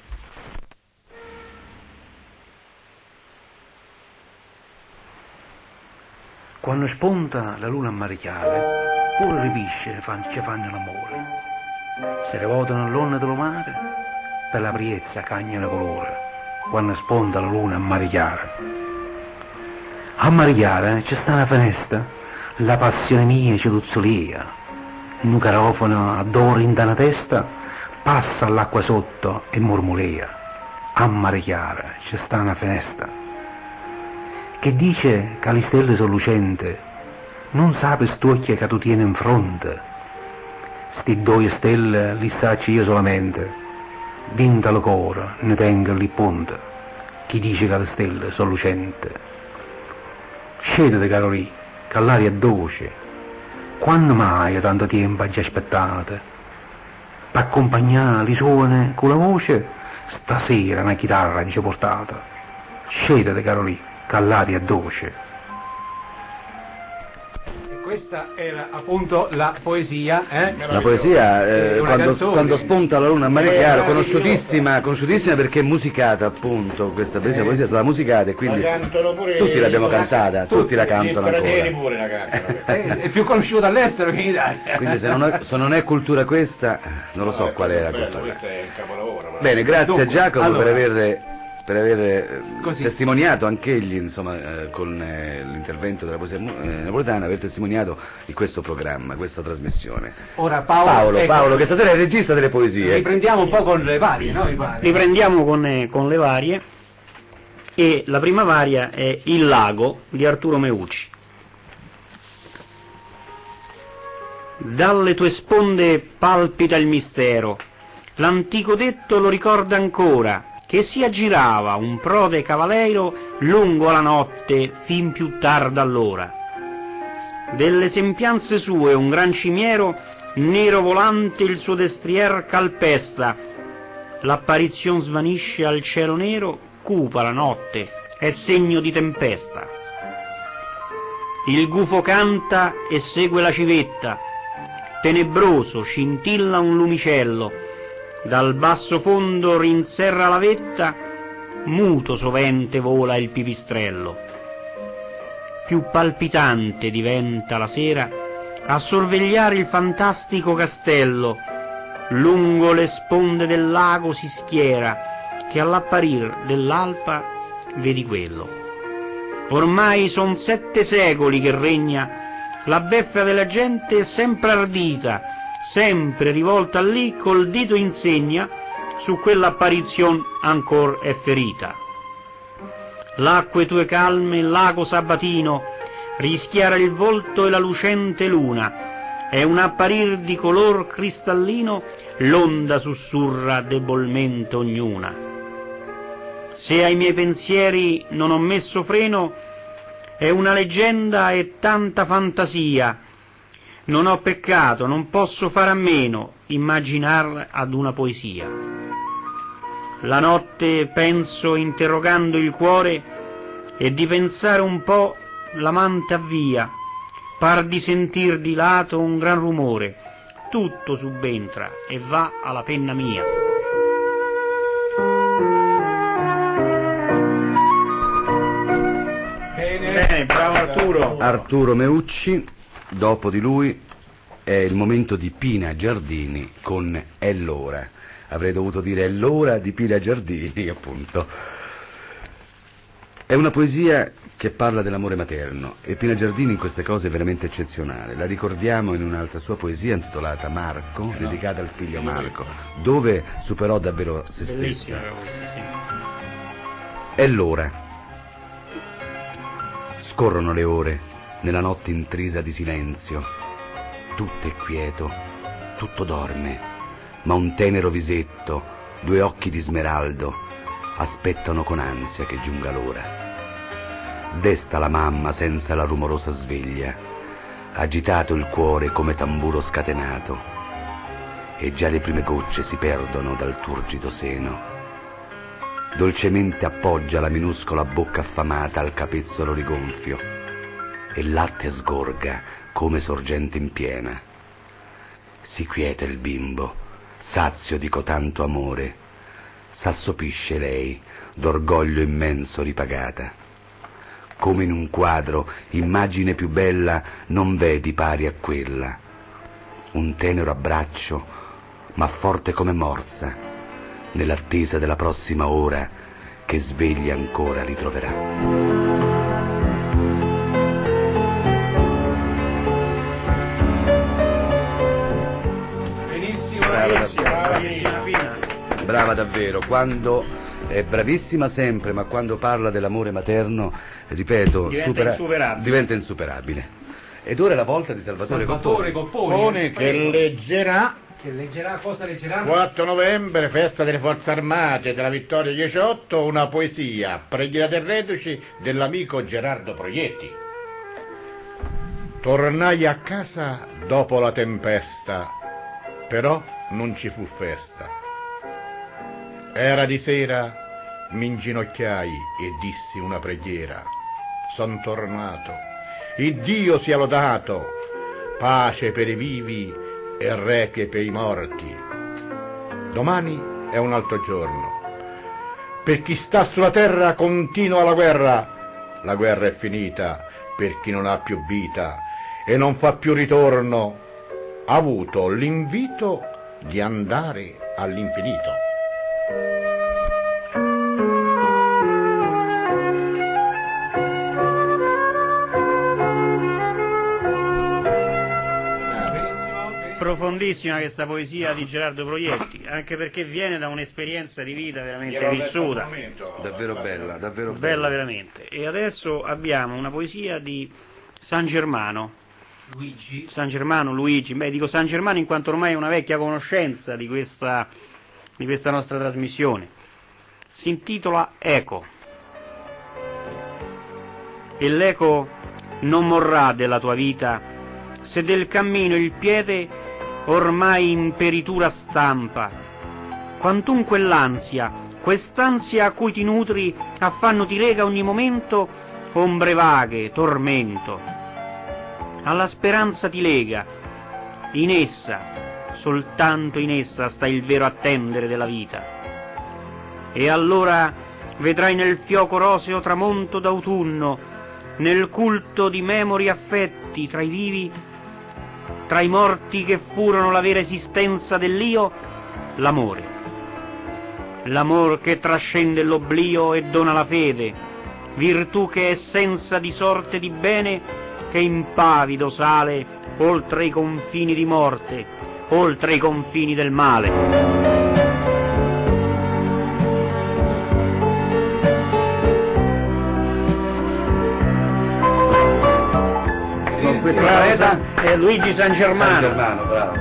Quando spunta la luna a mare chiaro, pure le pisce fan- ci fanno l'amore. Se le votano all'onna dello mare, per la priezza cagnano colore, quando spunta la luna a mare chiaro. A mare chiaro c'è sta una finestra, la passione mia ci duzzolia, un carofono adoro in dana testa, passa all'acqua sotto e mormolea. A mare chiaro c'è sta una finestra, che dice che le stelle sono lucente, non sape st'occhio che tu tieni in fronte. Sti due stelle li sacci io solamente, dinta al cuore ne tengo lì ponte, chi dice che le stelle sono lucente. Scendete caro lì, che l'aria è dolce, quando mai tanto tempo già aspettate? Per accompagnare le suone con la voce, stasera una chitarra ci portata. Scendete caro lì, che l'aria è dolce. Questa era appunto la poesia, eh? La poesia, eh, Sì, una quando, canzone. quando spunta la luna a mare Eh, chiaro, meravigliosa. conosciutissima, conosciutissima perché è musicata appunto, questa bellissima poesia è stata musicata e quindi La cantano pure tutti l'abbiamo i- cantata, tutti, tutti la cantano Gli stranieri ancora. pure la cantano. È, è più conosciuta all'estero che in Italia. Quindi se non, è, se non è cultura questa, non lo so No, qual è la bello, cultura. Questo è il capolavoro. Bene, grazie Dunque, a Giacomo allora. per aver, per aver eh, Così. testimoniato anch'egli, insomma, eh, con eh, l'intervento della poesia mu- eh, napoletana, aver testimoniato di questo programma, questa trasmissione. Ora Paolo, Paolo, ecco, Paolo, che stasera è il regista delle poesie. riprendiamo un po' con le varie, no? Mi pare. Riprendiamo con, eh, con le varie, e la prima varia è Il lago di Arturo Meucci. Dalle tue sponde palpita il mistero, l'antico detto lo ricorda ancora, che si aggirava un prode cavaliero lungo la notte fin più tarda all'ora. Delle sembianze sue un gran cimiero, nero volante il suo destrier calpesta, l'apparizion svanisce al cielo nero, cupa la notte, è segno di tempesta. Il gufo canta e segue la civetta, tenebroso scintilla un lumicello, dal basso fondo rinserra la vetta, muto sovente vola il pipistrello. Più palpitante diventa la sera a sorvegliare il fantastico castello, lungo le sponde del lago si schiera, che all'apparir dell'alba vedi quello. Ormai son sette secoli che regna la beffa della gente sempre ardita, sempre rivolta lì col dito insegna, su quell'apparizion ancor è ferita. L'acque tue calme, lago sabatino, rischiara il volto e la lucente luna, è un apparir di color cristallino, l'onda sussurra debolmente ognuna. Se ai miei pensieri non ho messo freno, è una leggenda e tanta fantasia, non ho peccato, non posso fare a meno, immaginarla ad una poesia. La notte penso interrogando il cuore e di pensare un po' l'amante avvia, par di sentir di lato un gran rumore, tutto subentra e va alla penna mia. Bene, Bene, bravo Arturo. Arturo Meucci, dopo di lui è il momento di Pina Giardini con È l'ora. Avrei dovuto dire È l'ora di Pina Giardini, appunto. È una poesia che parla dell'amore materno e Pina Giardini in queste cose è veramente eccezionale. La ricordiamo in un'altra sua poesia intitolata Marco, dedicata al figlio Marco, dove superò davvero se Bellissima stessa. questa, sì. È l'ora. Scorrono le ore nella notte intrisa di silenzio. Tutto è quieto, tutto dorme, ma un tenero visetto, due occhi di smeraldo, aspettano con ansia che giunga l'ora. Desta la mamma senza la rumorosa sveglia, agitato il cuore come tamburo scatenato, e già le prime gocce si perdono dal turgido seno. Dolcemente appoggia la minuscola bocca affamata al capezzolo rigonfio, e il latte sgorga come sorgente in piena. Si quieta il bimbo, sazio di cotanto amore, s'assopisce lei, d'orgoglio immenso ripagata. Come in un quadro, immagine più bella non vedi pari a quella. Un tenero abbraccio, ma forte come morsa, nell'attesa della prossima ora che sveglia ancora ritroverà. Brava davvero, quando è bravissima sempre, ma quando parla dell'amore materno, ripeto, Diventa supera- insuperabile. diventa insuperabile. Ed ora è la volta di Salvatore, Salvatore Copponi. Copponi, Che leggerà che leggerà, cosa leggerà? quattro novembre, festa delle forze armate della Vittoria diciotto, una poesia, preghiera del reduci dell'amico Gerardo Proietti. Tornai a casa dopo la tempesta, però non ci fu festa. Era di sera, mi inginocchiai e dissi una preghiera. Son tornato, Iddio sia lodato, pace per i vivi e reche per i morti. Domani è un altro giorno. Per chi sta sulla terra continua la guerra. La guerra è finita per chi non ha più vita e non fa più ritorno. Ha avuto l'invito di andare all'infinito. Profondissima questa poesia di Gerardo Proietti, anche perché viene da un'esperienza di vita veramente vissuta, Davvero bella, davvero bella. bella veramente. E adesso abbiamo una poesia di San Germano. Luigi. San Germano, Luigi, beh dico San Germano in quanto ormai è una vecchia conoscenza di questa, di questa nostra trasmissione. Si intitola Eco. E l'eco non morrà della tua vita se del cammino il piede ormai in peritura stampa. Quantunque l'ansia, quest'ansia a cui ti nutri, affanno ti rega ogni momento ombre vaghe, tormento. Alla speranza ti lega, in essa, soltanto in essa sta il vero attendere della vita. E allora vedrai nel fioco roseo tramonto d'autunno, nel culto di memori affetti tra i vivi, tra i morti che furono la vera esistenza dell'io, l'amore. L'amor che trascende l'oblio e dona la fede, virtù che è essenza di sorte di bene, che impavido sale oltre i confini di morte, oltre i confini del male. Con questa poeta È Luigi San San Germano. Germano, bravo.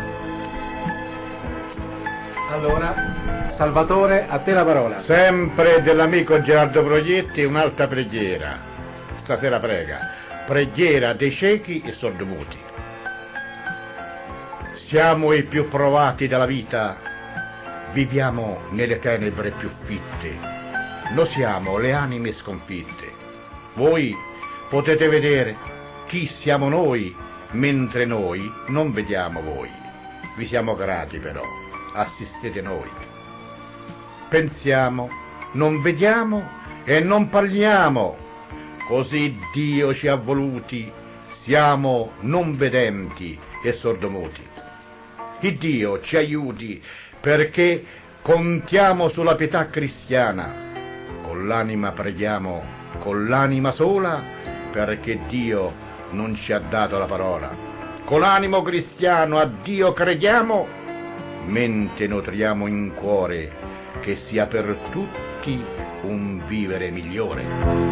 Allora, Salvatore, a te la parola. Sempre dell'amico Gerardo Proietti un'altra preghiera. Stasera prega. Preghiera dei ciechi e sordomuti. Siamo i più provati dalla vita, viviamo nelle tenebre più fitte, noi siamo le anime sconfitte. Voi potete vedere chi siamo noi, mentre noi non vediamo voi. Vi siamo grati però, assistete noi. Pensiamo, non vediamo e non parliamo, così Dio ci ha voluti, siamo non vedenti e sordomuti. Il Dio ci aiuti perché contiamo sulla pietà cristiana, con l'anima preghiamo, con l'anima sola, perché Dio non ci ha dato la parola. Con l'animo cristiano a Dio crediamo, mente nutriamo in cuore, che sia per tutti un vivere migliore.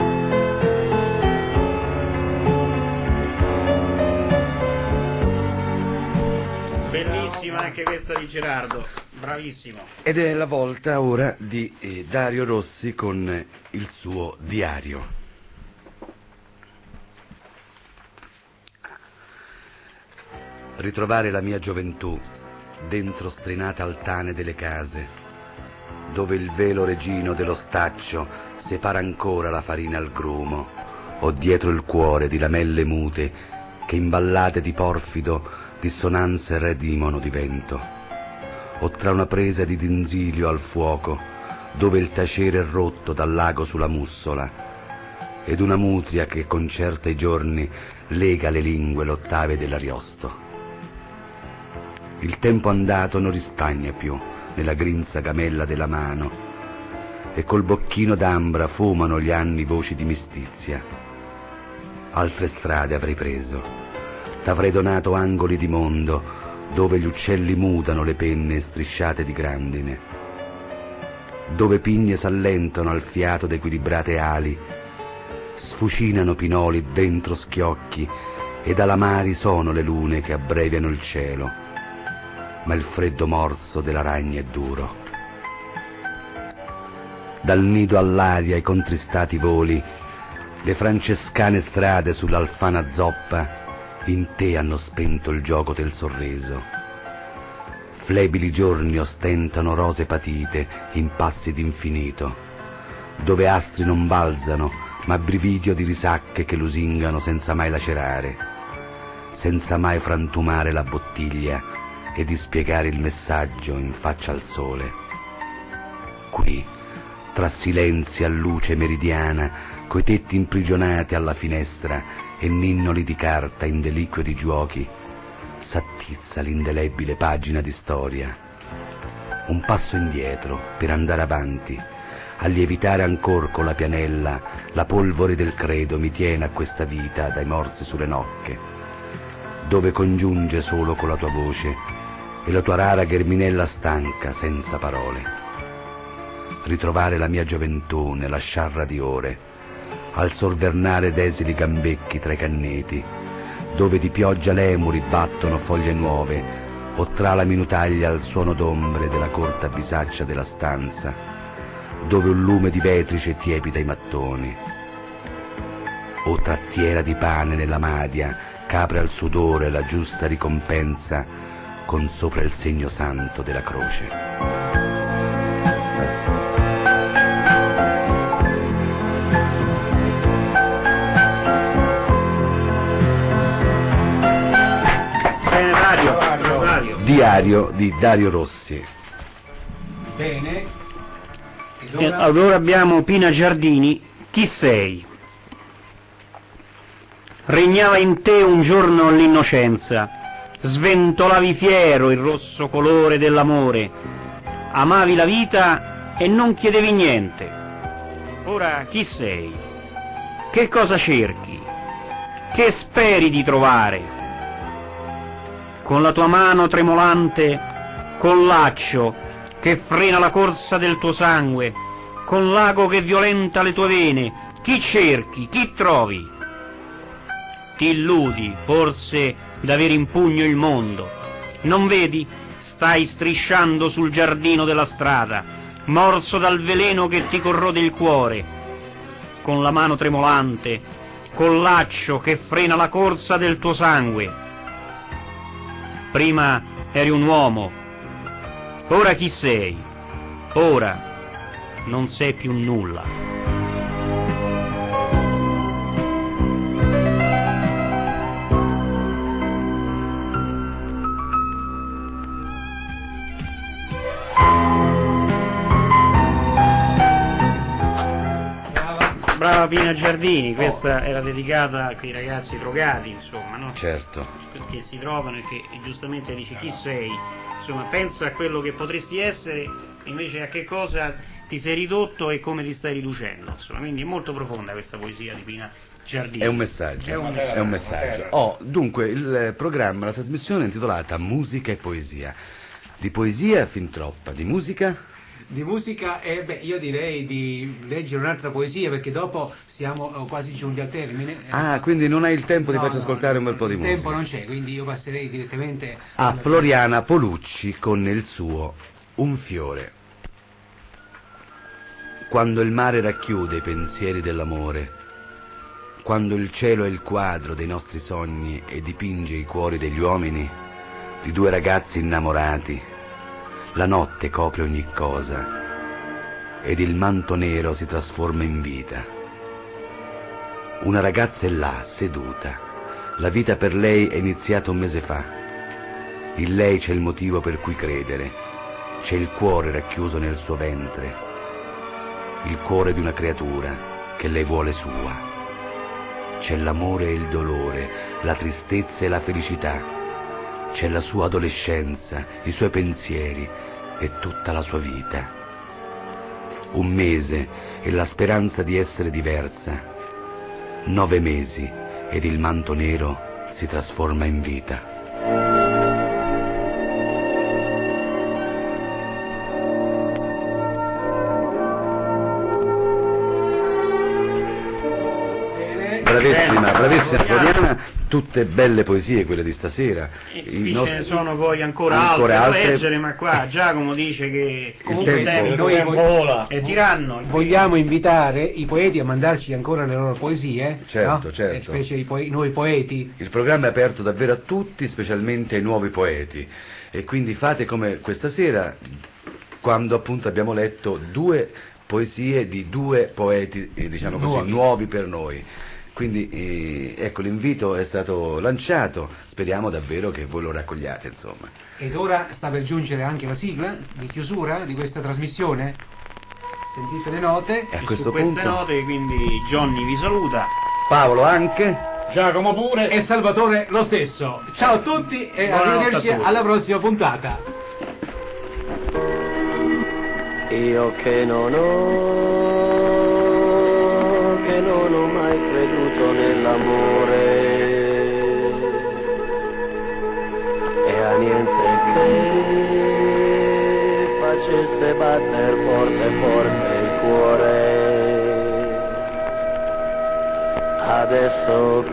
Bellissima anche questa di Gerardo, bravissimo. Ed è la volta ora di eh, Dario Rossi con eh, il suo diario. Ritrovare la mia gioventù dentro strinate altane delle case, dove il velo regino dello staccio separa ancora la farina al grumo, o dietro il cuore di lamelle mute che imballate di porfido dissonanze redimono di vento, o tra una presa di dinzilio al fuoco dove il tacere è rotto dal lago sulla mussola ed una mutria che concerta i giorni lega le lingue l'ottave dell'Ariosto. Il tempo andato non ristagna più nella grinza gamella della mano e col bocchino d'ambra fumano gli anni voci di mestizia. Altre strade avrei preso, t'avrei donato angoli di mondo dove gli uccelli mutano le penne strisciate di grandine, dove pigne s'allentano al fiato d'equilibrate ali, sfucinano pinoli dentro schiocchi ed alamari sono le lune che abbreviano il cielo, ma il freddo morso della ragna è duro. Dal nido all'aria i contristati voli, le francescane strade sull'alfana zoppa in te hanno spento il gioco del sorriso. Flebili giorni ostentano rose patite in passi d'infinito, dove astri non balzano, ma brividio di risacche che lusingano senza mai lacerare, senza mai frantumare la bottiglia e dispiegare il messaggio in faccia al sole. Qui, tra silenzi a luce meridiana, coi tetti imprigionati alla finestra e ninnoli di carta in deliquio di giuochi, s'attizza l'indelebile pagina di storia. Un passo indietro per andare avanti, a lievitare ancor con la pianella la polvere del credo mi tiene a questa vita dai morsi sulle nocche, dove congiunge solo con la tua voce e la tua rara gherminella stanca senza parole. Ritrovare la mia gioventù nella sciarra di ore, al sorvernare d'esili gambecchi tra i canneti, dove di pioggia lemuri battono foglie nuove, o tra la minutaglia al suono d'ombre della corta bisaccia della stanza, dove un lume di vetrice tiepida i mattoni, o trattiera di pane nella madia c'apre al sudore la giusta ricompensa con sopra il segno santo della croce. Bene, Dario, Dario. Dario. Diario di Dario Rossi. Bene. E allora abbiamo Pina Giardini, chi sei? Regnava in te un giorno l'innocenza, sventolavi fiero il rosso colore dell'amore, amavi la vita e non chiedevi niente. Ora chi sei? Che cosa cerchi? Che speri di trovare? Con la tua mano tremolante, col laccio che frena la corsa del tuo sangue, con l'ago che violenta le tue vene, chi cerchi, chi trovi? Ti illudi, forse, d'avere in pugno il mondo. Non vedi? Stai strisciando sul giardino della strada, morso dal veleno che ti corrode il cuore. Con la mano tremolante, col laccio che frena la corsa del tuo sangue. Prima eri un uomo, ora chi sei? Ora non sei più nulla. Brava Pina Giardini, questa era dedicata a quei ragazzi drogati, insomma, no? Certo. Che si trovano e che giustamente dice chi sei, insomma, pensa a quello che potresti essere, invece a che cosa ti sei ridotto e come ti stai riducendo, insomma, quindi è molto profonda questa poesia di Pina Giardini. È un messaggio, È un messaggio. È un messaggio. Oh, dunque, il programma, la trasmissione è intitolata Musica e Poesia. Di poesia fin troppa, di musica? Di musica, eh, beh, io direi di leggere un'altra poesia perché dopo siamo quasi giunti al termine. Ah, quindi non hai il tempo, No, ti faccio no, ascoltare un bel po' di il musica. Il tempo non c'è, quindi io passerei direttamente A alla- Floriana Polucci con il suo Un fiore. Quando il mare racchiude i pensieri dell'amore, quando il cielo è il quadro dei nostri sogni e dipinge i cuori degli uomini, di due ragazzi innamorati, la notte copre ogni cosa ed il manto nero si trasforma in vita. Una ragazza è là, seduta. La vita per lei è iniziata un mese fa. In lei c'è il motivo per cui credere. C'è il cuore racchiuso nel suo ventre. Il cuore di una creatura che lei vuole sua. C'è l'amore e il dolore, la tristezza e la felicità. C'è la sua adolescenza, i suoi pensieri e tutta la sua vita. Un mese e la speranza di essere diversa. Nove mesi ed il manto nero si trasforma in vita. Bravissima, bravissima Floriana, tutte belle poesie quelle di stasera. E I qui nostri- ce ne sono poi ancora, ancora altre da altre. leggere, ma qua Giacomo dice che Comunque, il tempo noi è vog- è tiranno. vogliamo invitare i poeti a mandarci ancora le loro poesie, Certo, no? certo. E specie i poe- noi poeti. Il programma è aperto davvero a tutti, specialmente ai nuovi poeti. E quindi fate come questa sera, quando appunto abbiamo letto due poesie di due poeti, eh, diciamo così, Nuovi. nuovi per noi. Quindi eh, ecco, l'invito è stato lanciato, speriamo davvero che voi lo raccogliate, insomma. Ed ora sta per giungere anche la sigla di chiusura di questa trasmissione. Sentite le note. E a E questo su queste punto note quindi Johnny vi saluta. Paolo anche. Giacomo pure. E Salvatore lo stesso. Ciao a tutti e Buonanotte arrivederci a tutti. alla prossima puntata. Io che non ho, che non ho mai creduto nell'amore e a niente che facesse batter forte forte il cuore. Adesso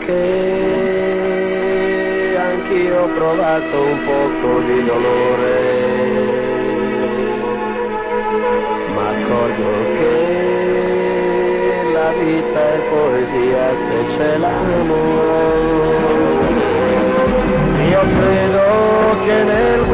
che anch'io ho provato un poco di dolore, m'accorgo che la vita è poesia se c'è l'amore. Io credo che nel